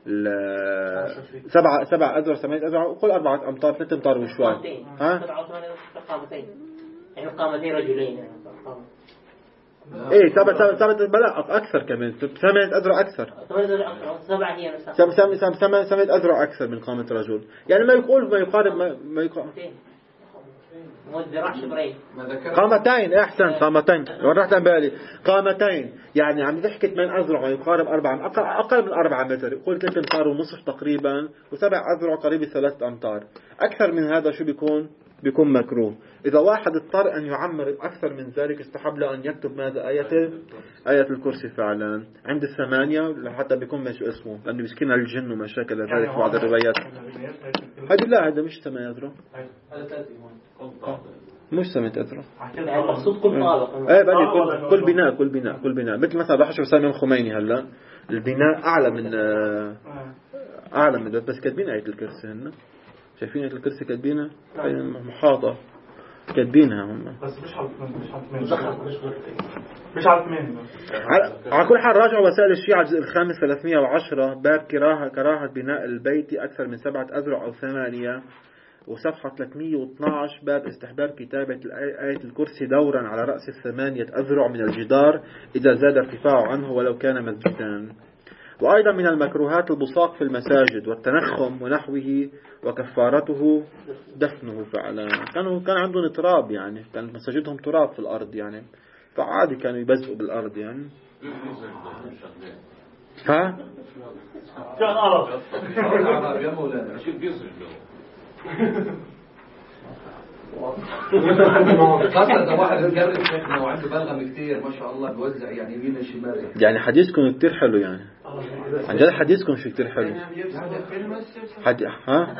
سبعة سبع أذرع ثمانية أذرع، وقل أربعة أمتار ثلاثة أمتار وشوي. ها؟ سبعة أو ثمانية قامتين، يعني قامتين رجلين يعني. إيه سبعة سبعة سبعة بلا أكثر كمان، ثمانية أذرع أكثر. سبعة هي نفسها. سبعة سبعة ثمانية أذرع أكثر من قامة رجل. يعني ما يقول ما يقارب ما, ما يقارب. قامتين أحسن، قامتين ورحت عن بالي قامتين، يعني عم تحكي من أذرع ما يقارب أربعة، أقل, أقل من أربعة متر، قلت ثلاثة أمتار ونصف تقريبا، وسبع أذرع قريب ثلاثة أمتار. أكثر من هذا شو بيكون؟ بيكون مكروه. إذا واحد اضطر أن يعمر أكثر من ذلك استحب له أن يكتب ماذا؟ آية آية الكرسي فعلا عند الثمانية، حتى بيكون ما شو اسمه، لأنه بيسكنها الجن ومشاكل ذلك في بعض الروايات. هذه لا، هذا مش ثمانية أذرع، مش ثمانية أذرع. المقصود كل طابق. إيه بني كل كل بناء كل بناء كل بناء مثل مثلا راح أشوف سامي الخميني هلا البناء أعلى من أعلى من بس كاتبين آية الكرسي هنا. شايفين الكرسي كاتبينها محاطة كاتبينها هم. بس مش على مش على مش مش على ثمانية. على كل حال راجعوا وسائل الشيعة الجزء الخامس ثلاثمائة وعشرة باب كراهة كراهة بناء البيت أكثر من سبعة أذرع أو ثمانية، وصفحة ثلاثمائة واثني عشر باب استحباب كتابة آية الكرسي دورا على رأس الثمانية أذرع من الجدار إذا زاد ارتفاعه عنه ولو كان مسجدا. وأيضا من المكروهات البصاق في المساجد والتنخم ونحوه، وكفارته دفنه فعلا. كانوا كان عندهم تراب يعني، كان مساجدهم تراب في الأرض يعني، فعادي كانوا يبزقوا بالأرض يعني. ها؟ كان عرب عرب يا مولانا شو بيزرق خاصة إذا واحد مجرب شيخنا وعنده بلغم كتير ما شاء الله بيوزع يعني يمين وشمال. يعني حديثكم كتير حلو يعني، عن جد حديثكم شو كتير حلو. حد ها؟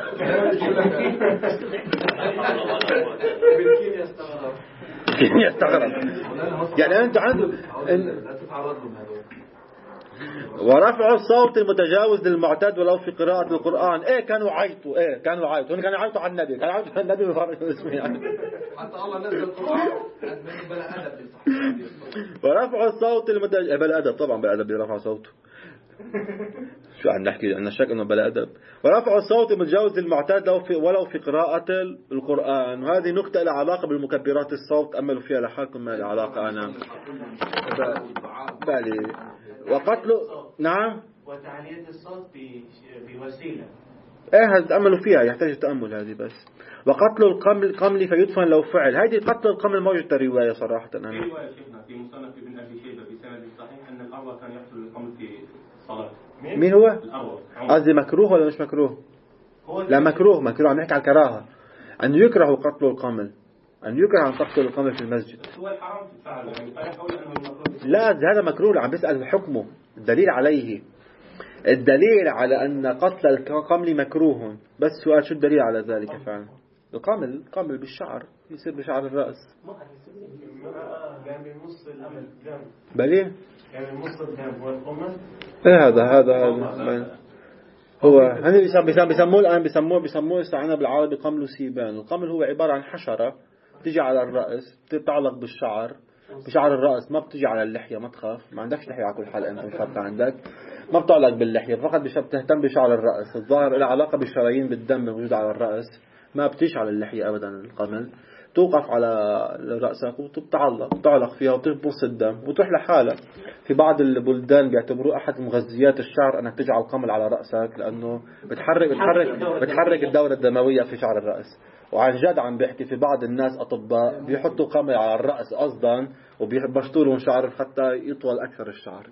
كينيا استغرب يعني أنت عنده لا تتعرض لهم هذول. ورفع الصوت المتجاوز للمعتاد ولو في قراءة القرآن. ايه كانوا عيطوا ايه كانوا عيطوا كانوا يعيطوا على النبي كانوا يعيطوا على النبي بفرق اسمه يعني. حتى الله نزل القرآن بلا أدب. ورفع الصوت المتجاوز بلا أدب طبعا بلا أدب يرفع صوته. شو عم نحكي عن الشك انه بلا أدب. ورفع الصوت المتجاوز للمعتاد لو في ولو في قراءة القرآن، وهذه نقطة لها علاقة بالمكبرات الصوت أملوا فيها لحالكم ما لها علاقة أنا بالي. وقتله نعم وتعلية الصوت بوسيلة ايه تأملوا فيها يحتاج تأمل هذه بس. وقتل القمل قمل فيدفن لو فعل. هذه قتل القمل موجودة رواية صراحة أنا. في رواية شيخنا في مصنف ابن أبي شيبة بسند صحيح أن الأروى كان يقتل القمل في الصلاة. مين هو؟ الأروى. قصدي مكروه ولا مش مكروه؟ لا مكروه مكروه عم نحكي على الكراهة. أن يكره قتل القمل، أن يكره أن تقتل القمل في المسجد. هو الحرام تتفعل يعني فأنا أقول أنه المكروه. لا هذا مكروه عم بيسأل حكمه الدليل عليه. الدليل على أن قتل القمل مكروه، بس سؤال شو الدليل على ذلك فعلا؟ القمل القمل بالشعر يصير بشعر الرأس. يعني نص الأمل بليه؟ يعني نص الدم والقمل. ايه هذا هذا هذا هو هني بيسموه بيسموه الآن بيسموه بيسموه استعانة بالعربي قمل سيبان. القمل هو عبارة عن حشرة بتيجي على الرأس بتتعلق بالشعر بشعر الرأس، ما بتيجي على اللحية. ما تخاف ما عندكش لحية على كل حال أنت مش خاف عندك، ما بتعلق باللحية فقط بتهتم بشعر الرأس. الظاهر له علاقة بالشرايين بالدم الموجودة على الرأس، ما بتيجي على اللحية أبدا. القمل توقف على رأسك وتتعلق تعلق فيها وتبص الدم وتروح لحالك. في بعض البلدان بيعتبروه أحد مغذيات الشعر أنك تجعل القمل على رأسك، لأنه بتحرك بتحرك بتحرك الدورة الدموية في شعر الرأس. وعن جد عم بيحكي في بعض الناس أطباء بيحطوا قمل على الرأس قصدا وبيبشطوا لهم شعر حتى يطول أكثر الشعر.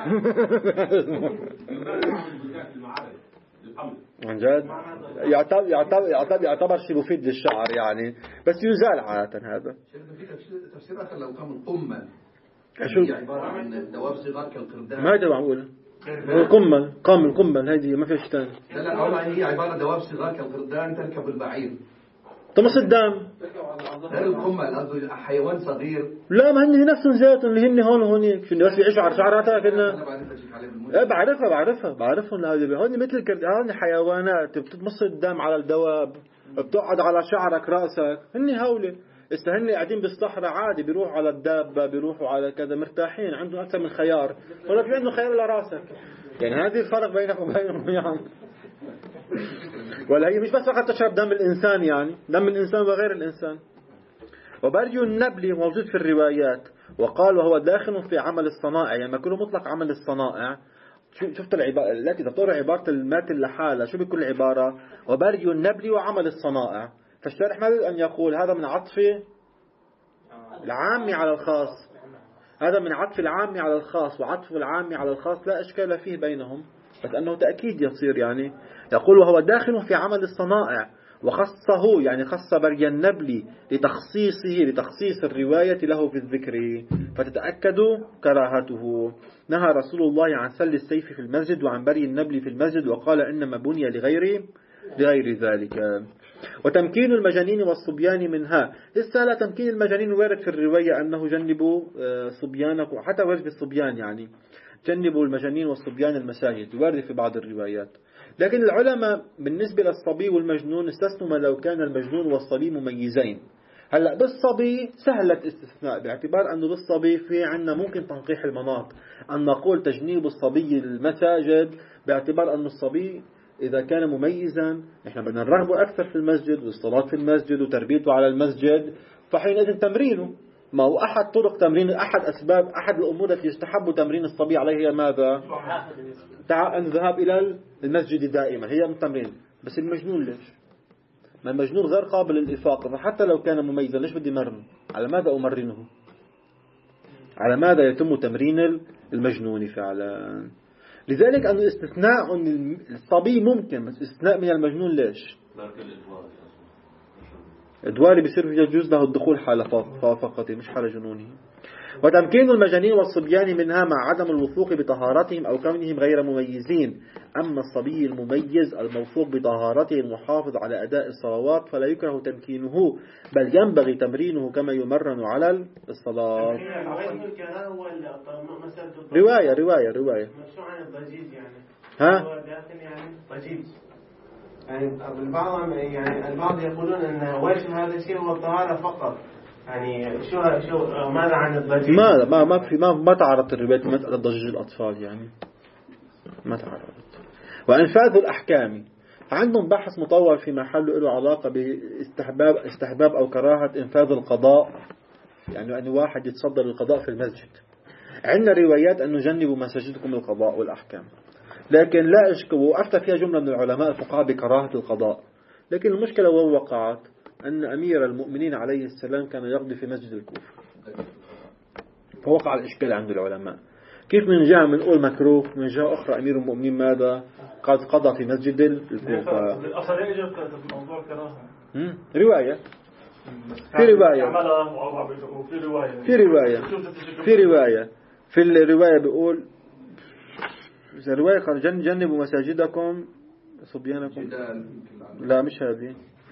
عن جد يعتبر يعتبر يعتبر يعتبر شيء مفيد للشعر يعني، بس يزال عادة هذا. تفسير آخر لو كان قمل شو عبارة عن دواب صغار كالقردان. ما هذا معقول قمل قمل قمل هذه ما فيش ثاني. لا لا والله هي عبارة دواب صغار كالقردان تركب البعير. طمس الدم غير القمل قصده حيوان صغير. لا ما هن نفسهم ذاتهم اللي هن هون وهونيك شو بس بيعيشوا على شعراتها كنا. ايه بعرفها بعرفها بعرفهم هذول هون مثل هون حيوانات بتمص الدم على الدواب بتقعد على شعرك راسك. هن هولي استهني قاعدين بالصحراء عادي بيروحوا على الدابة بيروحوا على كذا مرتاحين عندهم أكثر من خيار، ولا في عنده خيار لراسك. يعني هذه الفرق بينك وبينهم يعني. ولا هي مش بس فقط تشرب دم الإنسان يعني دم الإنسان وغير الإنسان. وبرجو النبلي موجود في الروايات وقال وهو داخل في عمل الصنائع، يعني ما كله مطلق عمل الصنائع. شفت العبارة التي تطور عبارة المات لحالة شو بكل عبارة وبرجو النبلي وعمل الصنائع. فالشارح ما يريد أن يقول هذا من عطف العام على الخاص، هذا من عطف العام على الخاص، وعطف العام على الخاص لا إشكال فيه بينهم، بس أنه تأكيد يصير يعني. يقول وهو داخل في عمل الصنائع وخصه يعني خص بري النبلي لتخصيصه لتخصيص الرواية له في الذكر فتتأكدوا كراهته. نهى رسول الله عن سل السيف في المسجد وعن بري النبل في المسجد وقال إنما بني لغير لغير ذلك. وتمكين المجانين والصبيان منها. لسه لا تمكين المجانين وارد في الرواية أنه جنبوا صبيانكم، حتى وارد في الصبيان يعني جنبوا المجانين والصبيان المساجد، وارد في بعض الروايات. لكن العلماء بالنسبة للصبي والمجنون استثنوا ما لو كان المجنون والصبي مميزين. هلأ بالصبي سهلة استثناء باعتبار أنه بالصبي في عنا ممكن تنقيح المناط، أن نقول تجنيب الصبي المساجد باعتبار أن الصبي إذا كان مميزا إحنا بدنا نرغبه أكثر في المسجد والصلاة في المسجد وتربيته على المسجد، فحينئذ تمرينه. ما هو أحد طرق تمرين، أحد أسباب، أحد الأمور التي يستحب تمرين الصبي عليه هي ماذا؟ تعال الذهاب إلى المسجد دائما، هي التمرين. بس المجنون ليش؟ ما المجنون غير قابل للإفاقة، فحتى لو كان مميزا ليش بدي مرنه؟ على ماذا أمرنه؟ على ماذا يتم تمرين المجنون فعلا؟ لذلك أن الاستثناء عن الصبي ممكن، بس استثناء من المجنون ليش؟ إدواري بيصير يجوز له الدخول حالة فقط مش حالة جنونه. وتمكين المجانين والصبيان منها مع عدم الوثوق بطهارتهم أو كونهم غير مميزين. أما الصبي المميز الموثوق بطهارته المحافظ على أداء الصلوات فلا يكره تمكينه، بل ينبغي تمرينه كما يمرن على الصلاة. رواية رواية رواية ها يعني البعض يعني البعض يقولون أن وجه هذا الشيء هو الطهارة فقط، يعني شو شو ماذا عن الضجيج؟ ما ما ما في ما ما تعرضت الروايات مسألة ضجيج الأطفال، يعني ما تعرضت. وإنفاذ الأحكام عندهم بحث مطول في محله له علاقة باستحباب استحباب أو كراهة إنفاذ القضاء، يعني أن واحد يتصدر القضاء في المسجد. عندنا روايات أن نجنبوا مساجدكم القضاء والأحكام، لكن لا أشك وأفتى فيها جملة من العلماء الفقهاء بكراهة القضاء. لكن المشكلة وين وقعت؟ أن أمير المؤمنين عليه السلام كان يقضي في مسجد الكوفة، فوقع الإشكال عند العلماء. كيف من جهة بنقول مكروه، من جهة أخرى أمير المؤمنين ماذا؟ قد قضى في مسجد الكوفة. بالأصل يجب موضوع كراهة. رواية في رواية في رواية في رواية في رواية في الرواية بيقول في الرواية قال جن جنبوا مساجدكم صبيانكم. لا مش هذه.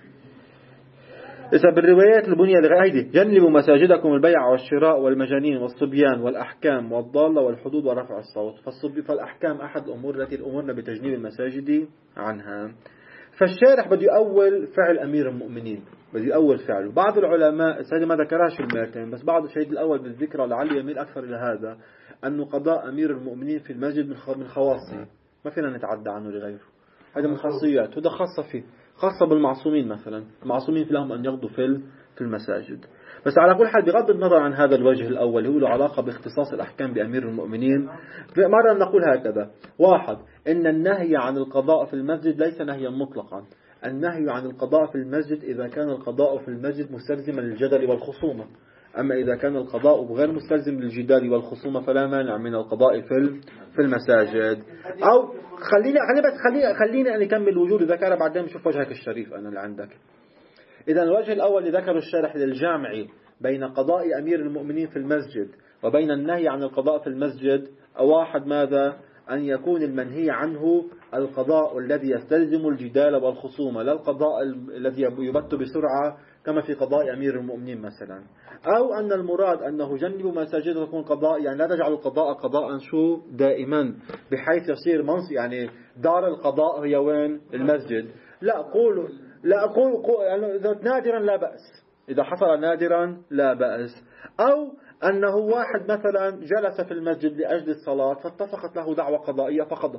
إذا بالروايات البنية لغاية جنبوا مساجدكم البيع والشراء والمجانين والصبيان والأحكام والضالة والحدود ورفع الصوت. فالصبي فالأحكام أحد الأمور التي أمرنا بتجنيب المساجد عنها. فالشارح بده يأول فعل أمير المؤمنين، بده يأول فعله. بعض العلماء سيدي ما ذكرهاش الماتين، بس بعض الشهيد الأول بالذكرى لعلي يميل أكثر إلى هذا، أنه قضاء أمير المؤمنين في المسجد من خواصه، ما فينا نتعدى عنه لغيره، هذا من خاصيات، وده خاصة فيه، خاصة بالمعصومين. مثلا المعصومين في لهم أن يقضوا في في المساجد. بس على كل حال بغض النظر عن هذا الوجه الأول هو له علاقة باختصاص الأحكام بأمير المؤمنين، مرة نقول هكذا: واحد، إن النهي عن القضاء في المسجد ليس نهيا مطلقا. النهي عن القضاء في المسجد إذا كان القضاء في المسجد مستلزما للجدل والخصومة، أما إذا كان القضاء غير مستلزم للجدال والخصومة فلا مانع من القضاء في في المساجد. أو خليني خليني بس خليني خليني أن أكمل الوجود ذكر بعدين نشوف وجهك الشريف أنا اللي عندك. إذا الوجه الأول اللي ذكره الشارح للجامعي بين قضاء أمير المؤمنين في المسجد وبين النهي عن القضاء في المسجد، واحد ماذا؟ أن يكون المنهي عنه القضاء الذي يستلزم الجدال والخصومة، لا القضاء الذي يبت بسرعة كما في قضاء أمير المؤمنين مثلا. أو أن المراد أنه جنبوا مساجد تكون قضاء، يعني لا تجعل القضاء قضاء شو دائما بحيث يصير منص يعني دار القضاء هي وين؟ المسجد. لا قولوا لا أقول إذا نادرا لا بأس، إذا حصل نادرا لا بأس. أو أنه واحد مثلا جلس في المسجد لأجل الصلاة فاتفقت له دعوة قضائية فقضى،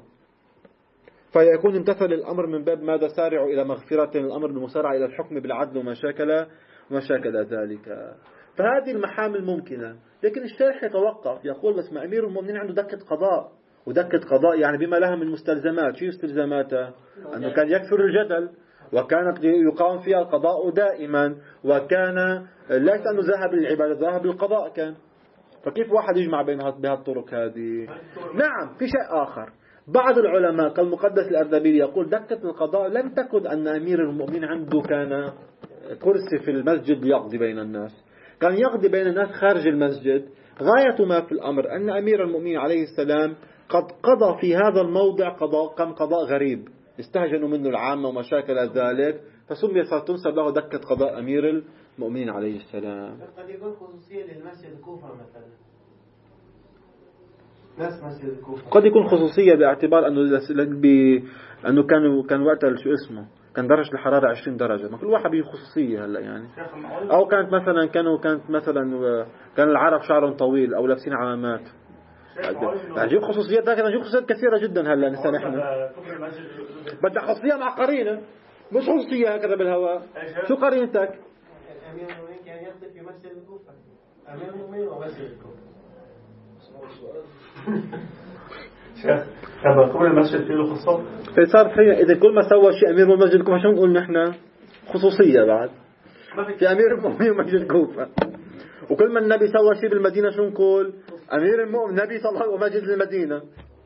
فيكون امتثل الأمر من باب ماذا؟ سارعوا إلى مغفرة، الأمر المسارع إلى الحكم بالعدل ومشاكل ومشاكل ذلك. فهذه المحامل ممكنة. لكن الشارح يتوقف يقول بس ما أمير المؤمنين عنده دكة قضاء، ودكة قضاء يعني بما لها من مستلزمات. شو استلزاماتها؟ أنه كان يكثر الجدل، وكانت يقام فيها القضاء دائما، وكان ليس أنه ذهب للعبادة، ذهب للقضاء كان. فكيف واحد يجمع بين بهالطرق هذه؟ نعم في شيء آخر. بعض العلماء كالمقدس الأردبيلي يقول دكة القضاء لم تكن أن أمير المؤمنين عنده كان كرسي في المسجد يقضي بين الناس، كان يقضي بين الناس خارج المسجد. غاية ما في الأمر أن أمير المؤمنين عليه السلام قد قضى في هذا الموضع قضاء كم قضاء غريب استهجنوا منه العامة ومشاكل ذلك، فسمي تنسب له دكة قضاء أمير المؤمنين عليه السلام. قد يكون خصوصية للمسجد الكوفة مثلا. ناس مسجد الكوفة. قد يكون خصوصية باعتبار أنه ب... أنه كانوا كان وقتها شو اسمه كان درجة الحرارة عشرين درجة، ما كل واحد بيه خصوصية هلا يعني. أو كانت مثلا كانوا كانت مثلا كان العرب شعرهم طويل أو لابسين عمامات. نجيب خصوصيات، لكن نجيب خصوصيات كثيرة جدا هلا نسأل إحنا. بدنا خصوصية مع قرينة، مش خصوصية هكذا بالهواء. شو قرينتك؟ أمير المؤمنين كان يخطب في مسجد الكوفة. أمير المؤمنين ومسجد الكوفة. شيخ كان كل المسجد فيه له خصوص. صار في إذا كل ما سوى شيء أمير المسجد الكوفة شو نقول نحن؟ خصوصية بعد. في أمير المؤمنين ومسجد الكوفة. وكل ما النبي سوى شيء بالمدينة شو نقول؟ أمير المؤمن النبي صلى الله عليه وسلم ومسجد المدينة.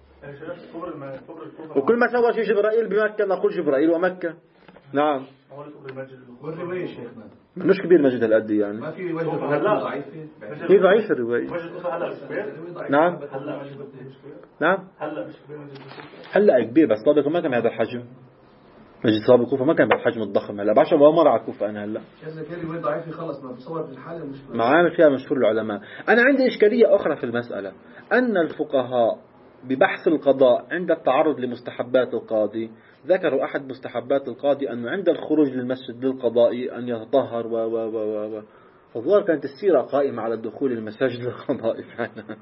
وكل ما سوى شيء جبرائيل بمكة نقول جبرائيل ومكة. نعم. والرواية شيخنا مش كبير مسجد هالقد يعني. ما في رواية ضعيفة. في ضعيف الرواية. نعم. نعم. هلا كبير بس سابقا ما كان هذا الحجم. مسجد سابق الكوفة ما كان بهالحجم الضخم هلا. بعشر ما مر على الكوفة أنا هلا. إذا كان رواية ضعيفة خلص ما بتصور في الحالة مش. معامل فيها مشهور العلماء. أنا عندي إشكالية أخرى في المسألة أن الفقهاء ببحث القضاء عند التعرض لمستحبات القاضي ذكروا أحد مستحبات القاضي أنه عند الخروج للمسجد للقضاء أن يتطهر و و و و فالظاهر كانت السيرة قائمة على الدخول للمساجد للقضاء فعلا. من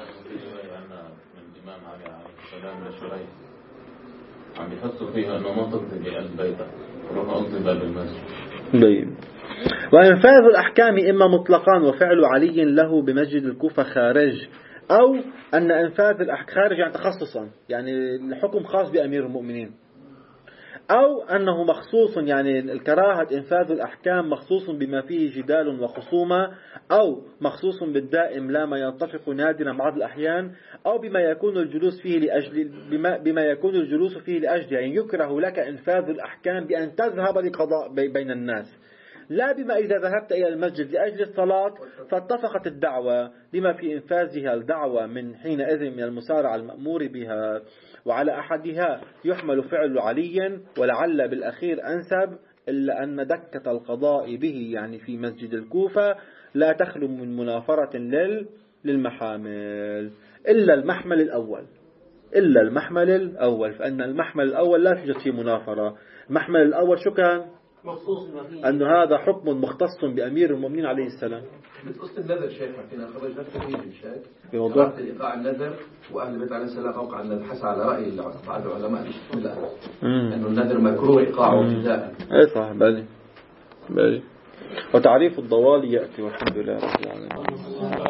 الإمام علي عليه السلام لشريح عم يحسوا فيها أنه ما تنطبق البيت روح أنطبق بالمسجد. طيب. وإنفاذ الأحكام إما مطلقان وفعل علي له بمسجد الكوفة خارج، أو أن إنفاذ الأحكام خارج يعني تخصصا يعني الحكم خاص بأمير المؤمنين، أو أنه مخصوص يعني الكراهة إنفاذ الأحكام مخصوص بما فيه جدال وخصومة، أو مخصوص بالدائم لا ما يتفق نادرا بعض الأحيان، أو بما يكون الجلوس فيه لأجل بما, بما يكون الجلوس فيه لأجل يعني يكره لك إنفاذ الأحكام بأن تذهب لقضاء بين الناس، لا بما إذا ذهبت إلى المسجد لأجل الصلاة فاتفقت الدعوة لما في إنفاذها الدعوة من حينئذ من المسارعة المأمور بها. وعلى أحدها يحمل فعل علي ولعل بالأخير أنسب، إلا أن دكة القضاء به يعني في مسجد الكوفة لا تخلو من منافرة لل للمحامل إلا المحمل الأول إلا المحمل الأول فإن المحمل الأول لا توجد فيه منافرة. المحمل الأول شو كان؟ أن هذا حكم مختص بأمير المؤمنين عليه السلام. بتقص النذر شيخ فينا خرج نفس التمييز الشيخ في موضوع إيقاع النذر وأهل البيت عليه السلام أوقع النذر حسب على رأي بعض العلماء لا أنه النذر مكروه إيقاعه ابتداء. إيه صح بالي بالي. وتعريف الضوال يأتي والحمد لله رب العالمين.